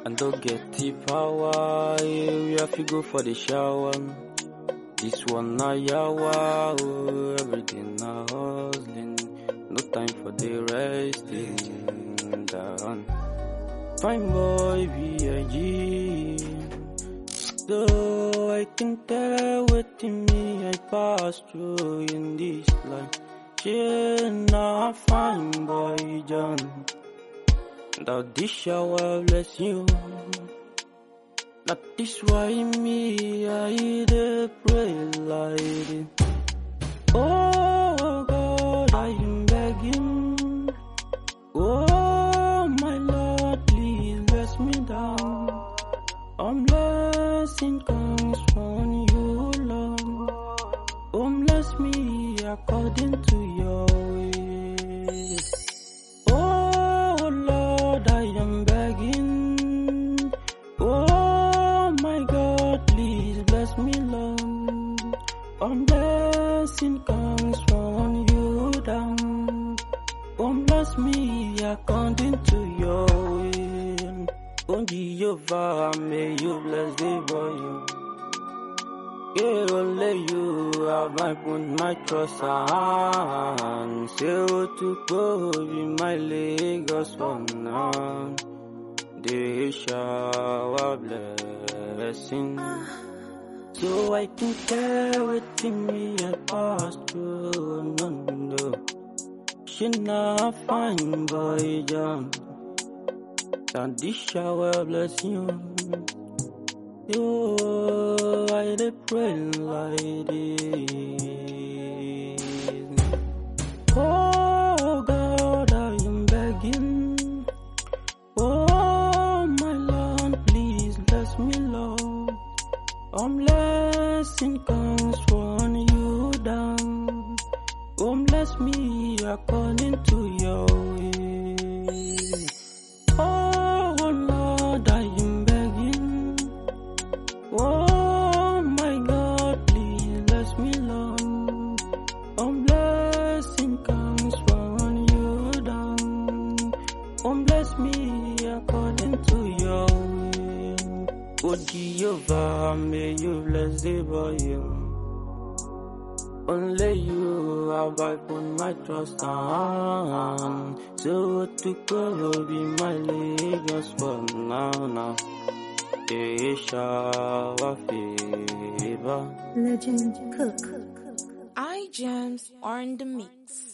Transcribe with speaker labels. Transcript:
Speaker 1: and don't get the power. We have to go for the shower. This one na yawa, oh, everything na hustling. No time for the resting down. Fine boy, B.I.G. So I can tell what in me I pass through in this life. She not fine boy, John. That this shower bless you. That is why me I dey pray like it. Oh God, I am begging. Oh my Lord, please bless me down. Blessing comes from you, Lord. Bless me according to your way. Oh Lord, I am begging. Oh my God, please bless me, Lord. Blessing comes from you down. Bless me according to your will. Oh Jehovah, may you bless the boy. Yeah, only you have I put my trust on. Say to go be my Lagos for now. They shower blessing, so I can tell what me I pass through. No, she not fine boy, John. And this shower blessing. Yo, I dey pray like this. Oh God, I am begging. Oh my Lord, please bless me, Lord. Blessing comes from you down. Bless me according to your will. Oh Lord, I am begging. Oh my God, please bless me, Lord. Blessing comes from you down. Bless me according to your will. Oh Jehovah, may you bless the boy. Only you have I put my trust on. So to go be my Lagos for now. They shower favor.
Speaker 2: Legend Cook.
Speaker 3: iGems are in the mix.